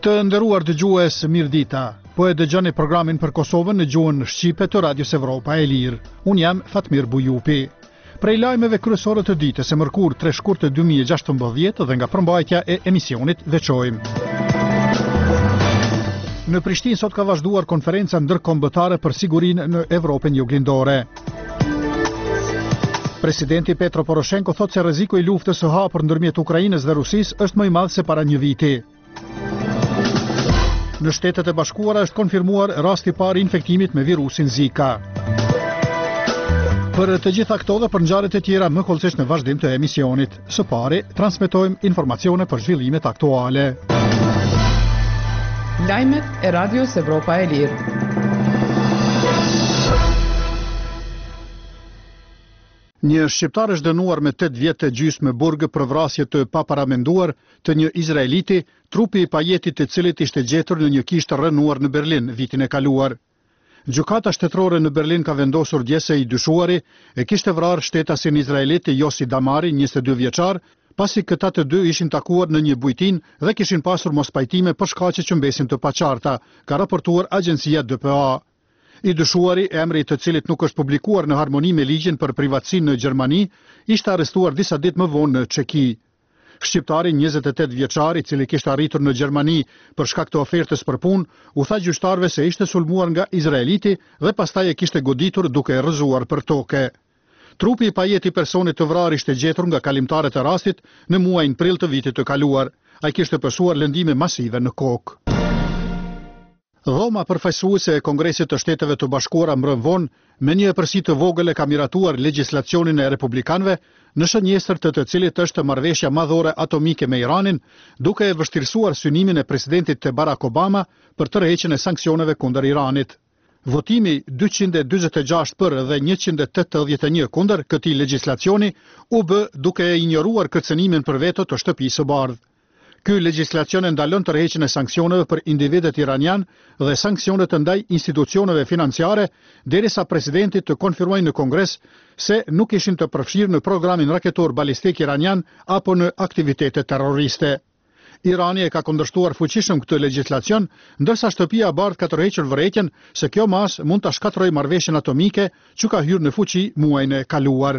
Të nderuar dëgjues, mirëdita. Po e dëgjoni programin për Kosovën në gjuhën shqipe të Radios Evropa e Lirë. Unë jam Fatmir Bujupi. Prej lajmeve kryesore të ditës e mërkur 3 shkurt të 2016 dhe nga përmbajtja e emisionit veçojmë. Në Prishtinë sot ka vazhduar konferenca ndërkombëtare për sigurinë në Evropën juglindore. Presidenti Petro Poroshenko thot se rreziku i luftës së hapur ndërmjet Ukrainës dhe Rusisë është më i madh se para një viti. Në Shtetet e Bashkuara është konfirmuar rasti i parë i infektimit me virusin Zika. Për të gjitha këto dhe për ngjarjet e tjera më kollësisht në vazhdim të emisionit. Së pari, transmetojmë informacione për zhvillimet aktuale. Lajmet e Radios Evropa e Lirë. Një shqiptar është dënuar me 8 vjet e gjysmë burg për vrasje të paparamenduar të një izraeliti, trupi i pajetit të cilit ishte gjetur në një kishtë rënuar në Berlin vitin e kaluar. Gjykata shtetërore në Berlin ka vendosur dje se i dyshuari e kishte vrarë shtetasin izraelit Yossi Damari, 22 vjeçar, pasi këta të dy ishin takuar në një bujtin dhe kishin pasur mospajtime për shkaqe që mbesin të paqarta, ka raportuar agjencia DPA. I dyshuari, emri i të cilit nuk është publikuar në harmoni me ligjin për privatësinë në Gjermani, ishte arrestuar disa ditë më vonë në Çeki. Shqiptari 28 vjeçar, i cili kishte arritur në Gjermani për shkak të ofertës për punë, u tha gjyqtarëve se ishte sulmuar nga izraeliti dhe pastaj e kishte goditur duke e rrëzuar për tokë. Trupi i pajet i personit të vrarë ishte gjetur nga kalimtarët e rastit në muajin prill të vitit të kaluar. Ai kishte pësuar lëndime masive në kokë. Dhoma përfaqësuese e Kongresit të Shteteve të Bashkuara mbrëm vonë me një epërsi të vogël e ka miratuar legjislacionin e republikanëve në shënjestër të cilit është marrëveshja madhore atomike me Iranin, duke e vështirësuar synimin e presidentit Barack Obama për tërheqjen e sanksioneve kundër Iranit. Votimi 246 për dhe 181 kundër këtij legjislacioni u bë duke e injoruar kërcënimin për veto të Shtëpisë së Bardhë. Ky legjislacion ndalon tërheqjen e sanksioneve për individët iranian dhe sanksionet ndaj institucioneve financiare, derisa presidenti të konfirmojë në Kongres se nuk ishin të përfshirë në programin raketor balistik iranian apo në aktivitete terroriste. Irani e ka kundërshtuar fuqishëm këtë legjislacion, ndërsa Shtëpia e Bardhë ka tërhequr vërejtjen se kjo mas mund ta shkatërrojë marrëveshjen atomike që ka hyrë në fuqi muajin e kaluar.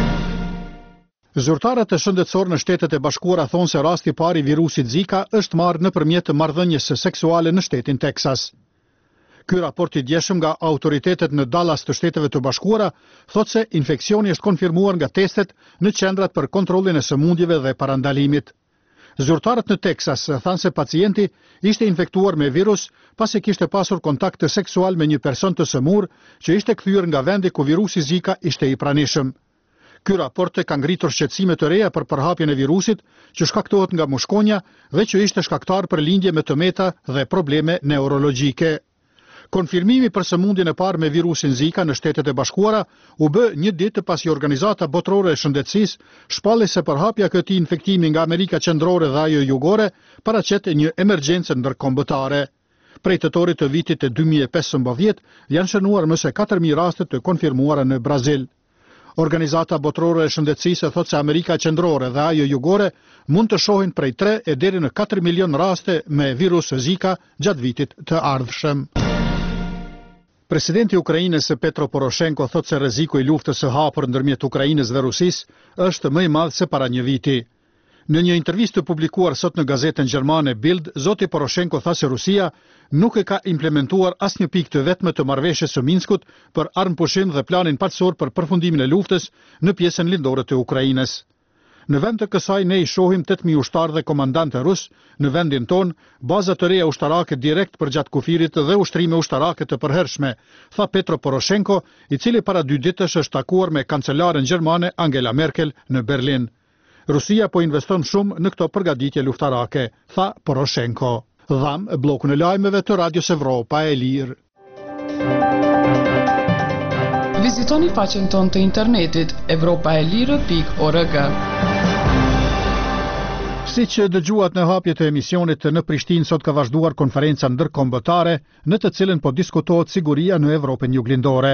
Zyrtarët e shëndetësor në Shtetet e Bashkuara thonë se rasti i parë i virusit Zika është marrë nëpërmjet marrëdhënies seksuale në shtetin Texas. Ky raport i djeshëm nga autoritetet në Dallas të Shteteve të Bashkuara thotë se infeksioni është konfirmuar nga testet në qendrat për kontrollin e sëmundjeve dhe parandalimit. Zyrtarët në Texas thanë se pacienti ishte infektuar me virus pasi kishte pasur kontakt seksual me një person të sëmur që ishte kthyer nga vendi ku virusi Zika ishte i pranishëm. Ky raport ka ngritur shqetësime të reja për përhapjen e virusit që shkaktohet nga mushkonja dhe që ishte shkaktar për lindje me tëmeta dhe probleme neurologjike. Konfirmimi për sëmundjen e parë me virusin Zika në Shtetet e Bashkuara u bë një ditë pasi Organizata Botërore e Shëndetësisë shpalli se përhapja e këtij infektimi nga Amerika Qendrore dhe ajo jugore paraqet një emergjencë ndërkombëtare. Prej tetorit të vitit të 2015 janë shënuar më se 4000 raste të konfirmuara në Brazil. Organizata Botërore e Shëndetësisë thotë se Amerika Qendrore dhe ajo jugore mund të shohin prej 3 e deri në 4 milion raste me virus Zika gjatë vitit të ardhshëm. Presidenti i Ukrainës Petro Poroshenko thotë se rreziku i luftës së hapur ndërmjet Ukrainës dhe Rusisë është më i madh se para një viti. Në një intervistë publikuar sot në gazetën gjermane Bild, zoti Poroshenko tha se Rusia nuk e ka implementuar asnjë pikë të vetme të marrëveshjes së Minskut për armëpushim dhe planin paqësor për përfundimin e luftës në pjesën lindore të Ukrainës. Në vend të kësaj ne i shohim 8000 ushtarë dhe komandantë rus, në vendin ton baza të reja ushtarake direkt për gjatë kufirit dhe ushtrime ushtarake të përhershme, tha Petro Poroshenko, i cili para 2 ditësh është takuar me kancelaren gjermane Angela Merkel në Berlin. Rusia po investon shumë në këto përgatitje luftarake, tha Poroshenko. Dham blokun e lajmeve të Radios Evropa e Lirë. Vizitoni faqen tonë të internetit evropaelire.org. Siç dëgjuat në hapje të emisionit, në Prishtinë sot ka vazhduar konferenca ndërkombëtare në të cilën po diskutohet siguria në Evropën juglindore.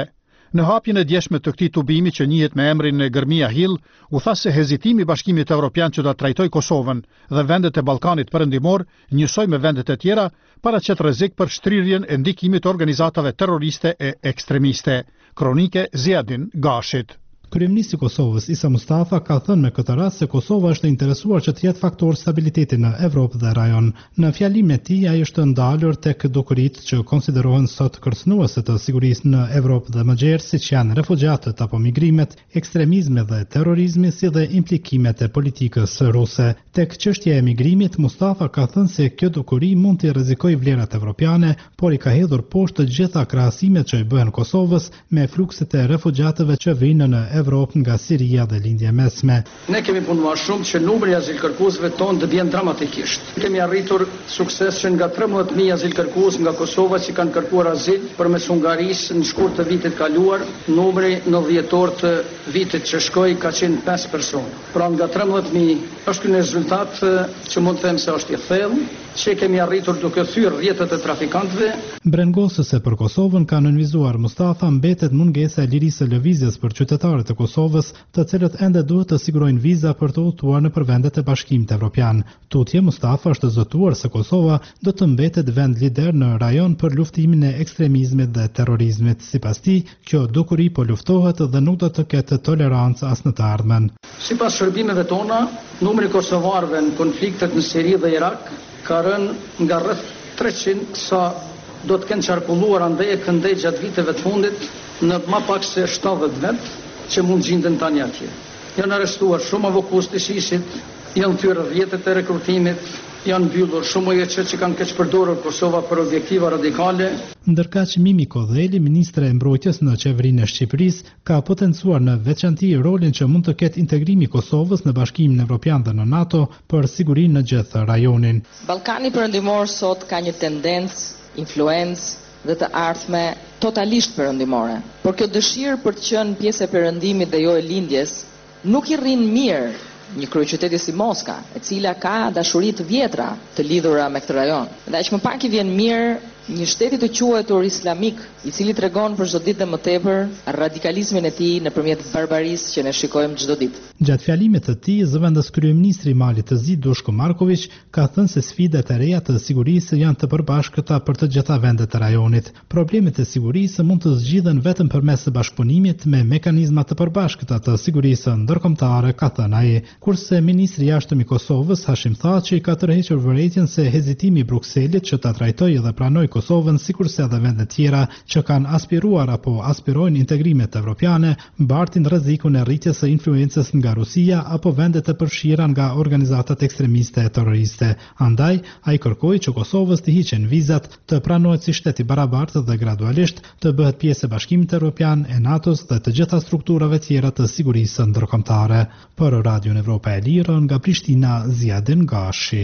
Në hapjen e djeshme të këtij tubimi që njihet me emrin e Gërmia Hill, u tha se hezitimi i Bashkimit Evropian që ta trajtojë Kosovën dhe vendet e Ballkanit Perëndimor, njësoj me vendet e tjera, paraqet rrezik për shtrirjen e ndikimit të organizatave terroriste e ekstremiste. Kronike Ziadin Gashit. Kryeministri i Kosovës Isa Mustafa ka thënë me këtë rast se Kosova është e interesuar që të jetë faktor stabiliteti në Evropë dhe rajon. Në fjalimin e tij ai është ndalur tek dukuritë që konsiderohen sot kërcënuese të sigurisë në Evropë dhe më gjerë, siç janë refugjatët apo migrimet, ekstremizmi dhe terrorizmi, si dhe implikimet e politikës ruse. Tek çështja e migrimit, Mustafa ka thënë se kjo dukuri mund të rrezikojë vlerat evropiane, por i ka hedhur poshtë të gjitha krahasimet që i bëhen Kosovës me flukset e refugjatëve që vinë në Evropë nga Siria dhe lindje mesme. Ne kemi punuar shumë që numri i azilkërkuesve tonë të vjen dramatikisht. Kemi arritur sukses që nga 13.000 azilkërkues nga Kosova që kanë kërkuar azil përmes Hungarisë në shkurt të vitit kaluar, numri në dhjetor të vitit që shkoi ka qenë 5 persona. Pra nga 13.000 është një rezultat që mund të them se është i thellë, që kemi arritur duke thyrë rrjetet e trafikantëve. Brengosëse për Kosovën ka nënvizuar Mustafa, mbetet mungesa e lirisë së lëvizjes për qytetarët e Kosovës, të cilët ende duhet të sigurojnë viza për të udhëtuar në vendet e Bashkimit Evropian. Tutje Mustafa është zëtuar se Kosova do të mbetet vend lider në rajon për luftimin e ekstremizmit dhe terrorizmit. Sipas tij, kjo dukuri po luftohet dhe nuk do të ketë tolerancë as në të ardhmen. Sipas shërbimeve tona, numri i kosovarëve në konfliktet në Siri dhe Irak ka rënë nga rreth 300 sa do të kenë qarkulluar andej e këndej gjatë viteve të fundit në më pak se 70 vet që mund gjenden tani atje. Janë arrestuar shumë avokues të ISIS-it, janë thyrë rrjetet e rekrutimit, janë mbyllur shumë OJC që kanë keq përdorur Kosova për objektiva radikale. Ndërkaq Mimi Kodheli, ministre e mbrojtjes në qeverinë e Shqipërisë, ka potencuar në veçanti rolin që mund të ketë integrimi i Kosovës në Bashkimin Evropian dhe në NATO për sigurinë në gjithë rajonin. Ballkani Perëndimor sot ka një tendencë, influencë dhe të ardhme totalisht perëndimore. Por kjo dëshirë për të qenë pjesë e perëndimit dhe jo e lindjes nuk i rrin mirë një kryeqyteti si Moska, e cila ka dashuri të vjetra të lidhura me këtë rajon. Dhe aq më pak i vjen mirë një shteti të quajtur islamik, i cili tregon për çdo ditë më tepër radikalizmin e tij nëpërmjet barbarisë që ne shikojmë çdo ditë. Gjatë fjalimit të tij, zëvendës kryeministri i Malit të Zi Dushko Marković ka thënë se sfidat e reja të sigurisë janë të përbashkëta për të gjitha vendet e rajonit. Problemet e sigurisë mund të zgjidhen vetëm përmes bashkëpunimit me mekanizma të përbashkëta të sigurisë ndërkombëtare, ka thënë ai. Kurse ministri i jashtëm i Kosovës Hashim Thaçi ka tërhequr vërejtjen se hezitimi i Brukselit që ta trajtojë dhe pranojë Kosovën sikurse edhe vende tjera që kanë aspiruar apo aspirojnë integrimet evropiane, mbartin rrezikun e rritjes së influencës nga Rusia apo vendet e përfshira nga organizatat ekstremiste e terroriste. Andaj, ai kërkoi që Kosovës të hiqen vizat, të pranohet si shtet i barabartë dhe gradualisht të bëhet pjesë e Bashkimit Evropian, e NATO-s dhe të gjitha strukturave tjera të sigurisë ndërkombëtare. Për Radion Evropa e Lirë nga Prishtina, Ziadin Gashi.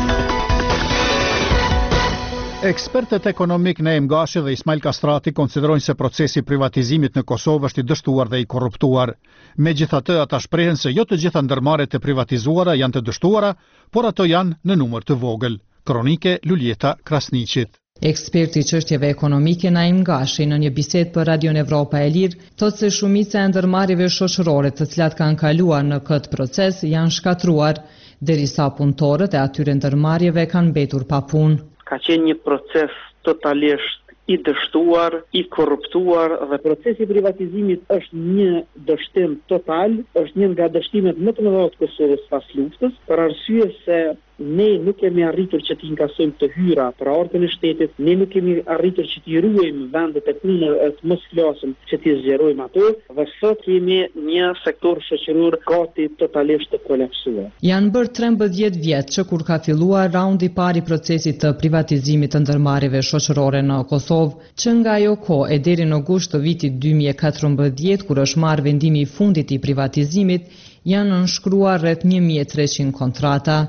Ekspertët ekonomik Naim Gashi dhe Ismail Kastrati konsiderojnë se procesi i privatizimit në Kosovë është i dështuar dhe i korruptuar. Megjithatë, ata shprehen se jo të gjitha ndërmarrjet e privatizuara janë të dështuara, por ato janë në numër të vogël. Kronike Luljeta Krasniqit. Eksperti i çështjeve ekonomike Naim Gashi në një bisedë për Radion Evropa e Lirë thotë se shumica e ndërmarrjeve shoqërore të cilat kanë kaluar në këtë proces janë shkatruar, derisa punëtorët e atyre ndërmarrjeve kanë mbetur pa punë. Ka qenë një proces totalisht i dështuar, i korruptuar dhe procesi i privatizimit është një dështim total, është një nga dështimet më të mëdha të Kosovës pas luftës, për arsye se ne nuk kemi arritur që të inkasojmë të hyra për orën e shtetit, ne nuk kemi arritur që të ruajmë vendet e punës, të mos flasim që të zgjerojmë ato, dhe sot kemi një sektor shoqëror gati totalisht të kolapsuar. Janë bërë 13 vjet që kur ka filluar raundi i parë i procesit të privatizimit të ndërmarrjeve shoqërore në Kosovë, që nga ajo kohë e deri në gusht të vitit 2014, kur është marrë vendimi i fundit i privatizimit, janë nënshkruar rreth 1300 kontrata.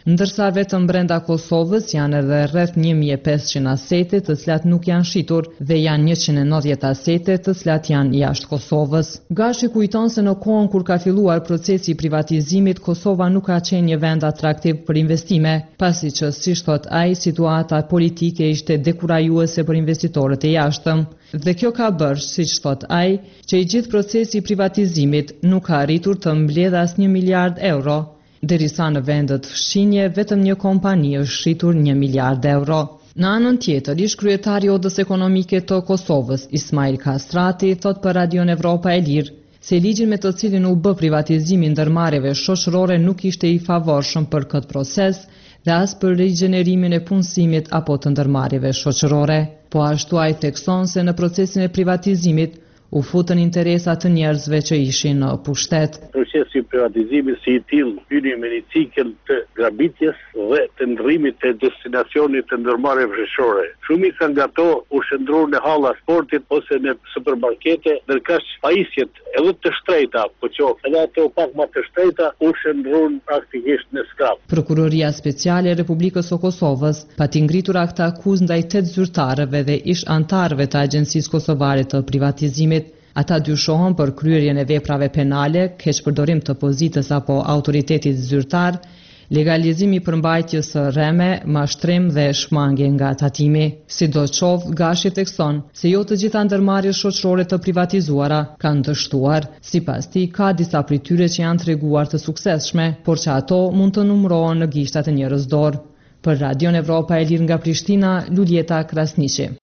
ndërsa vetëm brenda Kosovës janë edhe rreth 1500 asete të cilat nuk janë shitur dhe janë 190 asete të cilat janë jashtë Kosovës. Gashi kujton se në kohën kur ka filluar procesi i privatizimit, Kosova nuk ka qenë një vend atraktiv për investime, pasi që, siç thot ai, situata politike ishte dekurajuese për investitorët e jashtëm. Dhe kjo ka bërë, siç thot ai, që i gjithë procesi i privatizimit nuk ka arritur të mbledhë as 1 miliard euro, derisa në vendet fshinje vetëm një kompani është shitur 1 miliard euro. Në anën tjetër, ish kryetari i Odës Ekonomike të Kosovës, Ismail Kastrati, thot për Radion Evropa e Lirë se ligjin me të cilin u bë privatizimi i ndërmarrjeve shoqërore nuk ishte i favorshëm për këtë proces dhe as për rigjenerimin e punësimit apo të ndërmarrjeve shoqërore. Po ashtu ai thekson se në procesin e privatizimit u futën interesat të njerëzve që ishin në pushtet. Procesi i privatizimit si i tillë hyri me një cikël të grabitjes dhe të ndrrimit të destinacionit të ndërmarrjeve shoqërore. Shumica nga ato u shndruan në halla sportit ose në supermarkete, ndërkaq pajisjet edhe të shtrejta, po qoftë edhe ato pak më të shtrejta, u shndruan praktikisht në skrap. Prokuroria Speciale e Republikës së Kosovës pati ngritur akta akuzë ndaj 8 zyrtarëve dhe ish antarëve të Agjencisë Kosovare të Privatizimit. Ata dyshohen për kryerjen e veprave penale, keqpërdorim të pozitës apo autoritetit zyrtar, legalizimi i përmbajtjes së rreme, mashtrim dhe shmangje nga tatimi. Sidoqoftë, Gashi thekson se jo të gjitha ndërmarrjet shoqërore të privatizuara kanë dështuar. Sipas tij, ka disa prej tyre që janë treguar të suksesshme, por që ato mund të numërohen në gishtat e njerëz dorë. Për Radion Evropa e Lirë nga Prishtina, Luljeta Krasniqi.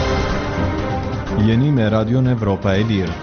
Jeni me Radion Evropa e Lirë.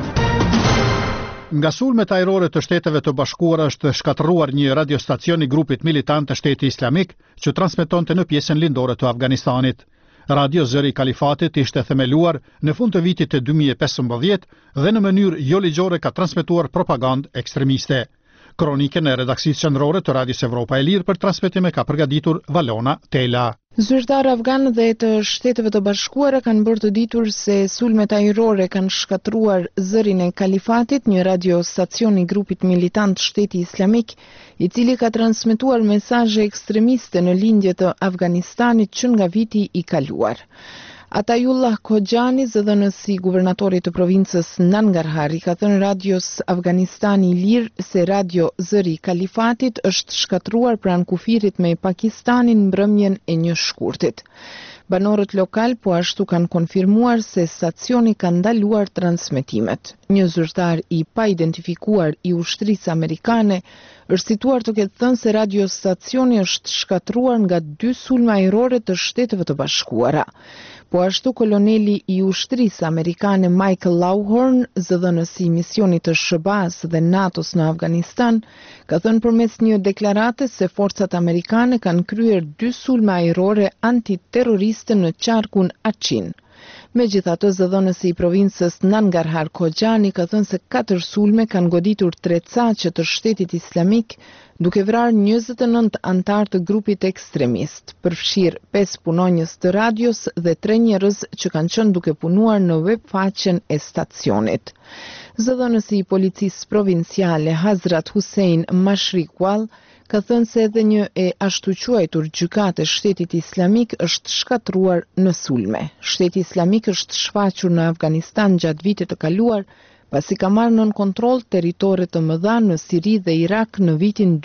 Nga sulmet ajrore të Shteteve të Bashkuara është shkatëruar një radiostacion i grupit militant të Shtetit Islamik që transmetonte në pjesën lindore të Afganistanit. Radio Zëri i Kalifatit ishte themeluar në fund të vitit të 2015 dhe në mënyrë jo ligjore ka transmetuar propagandë ekstremiste. Kronikën e redaksisë qendrore të Radios Evropa e Lirë për transmetime ka përgatitur Valona Tela. Zyrtarë afganë dhe të Shteteve të Bashkuara kanë bërë të ditur se sulmet ajrore kanë shkatruar Zërin e Kalifatit, një radiostacion i grupit militant Shteti Islamik, i cili ka transmetuar mesazhe ekstremiste në lindje të Afganistanit që nga viti i kaluar. Atayullah Kojani, zëdhënësi i guvernatorit të provincës Nangarhar, i ka thënë Radios Afganistani i Lirë se Radio Zëri i Kalifatit është shkatruar pranë kufirit me Pakistanin mbrëmjen e një shkurtit. Banorët lokal po ashtu kanë konfirmuar se stacioni ka ndaluar transmetimet. Një zyrtar i pa identifikuar i ushtrisë amerikane është situar të ketë thënë se radiostacioni është shkatruar nga 2 sulme ajrore të Shteteve të Bashkuara. Po ashtu koloneli i ushtrisë amerikane Michael Lawhorn, zëdhënësi i misionit të SHBA-s dhe NATO-s në Afganistan, ka thënë përmes një deklarate se forcat amerikane kanë kryer 2 sulme ajrore antiterroriste në qarkun Achin. Megjithatë, zëdhënësi i provincës Nangarhar Kojani ka thënë se 4 sulme kanë goditur 3 caqe të Shtetit Islamik, duke vrarë 29 antar të grupit ekstremist, përfshirë 5 punonjës të radios dhe 3 njerëz që kanë qenë duke punuar në webfaqen e stacionit. Zëdhënësi i policisë provinciale Hazrat Hussein Mashriqwal ka thënë se edhe një e ashtu quajtur gjykate Shtetit Islamik është shkatruar në sulme. Shteti Islamik është shfaqur në Afganistan gjatë vitit të kaluar, pasi ka marrë nën kontroll territore të mëdha në Siri dhe Irak në vitin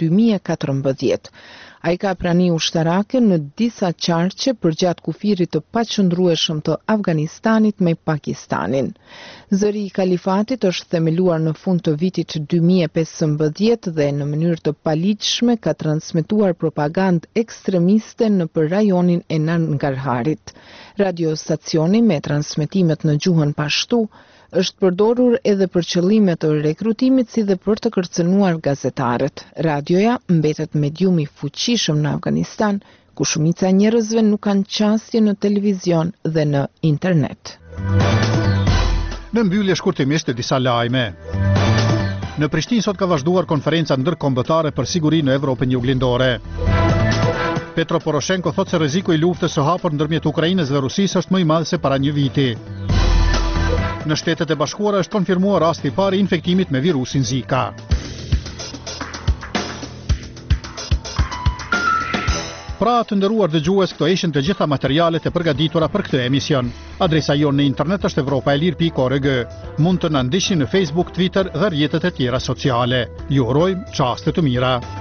2014. Ai ka prani ushtarake në disa qarqe përgjatë kufirit të paqëndrueshëm të Afganistanit me Pakistanin. Zëri i Kalifatit është themeluar në fund të vitit 2015 dhe në mënyrë të paligjshme ka transmetuar propagandë ekstremiste në për rajonin e Nangarharit. Radiostacioni me transmetimet në gjuhën pashtu është përdorur edhe për qëllime të rekrutimit si dhe për të kërcënuar gazetarët. Radioja mbetet medium i fuqishëm në Afganistan, ku shumica e njerëzve nuk kanë qasje në televizion dhe në internet. Në mbyllje shkurtimisht e disa lajme. Në Prishtinë sot ka vazhduar konferenca ndërkombëtare për siguri në Evropën juglindore. Petro Poroshenko thotë se rreziku i luftës së hapur ndërmjet Ukrainës dhe Rusisë është më i madh se para një viti. Në Shtetet e Bashkuara është konfirmuar rasti i parë i infektimit me virusin Zika. Pra të nderuar dëgjues, këto ishin të gjitha materialet e përgatitura për këtë emision. Adresa jonë në internet është evropaelir.org. Mund të na ndiqni në Facebook, Twitter dhe rrjetet e tjera sociale. Ju urojmë çaste të mira.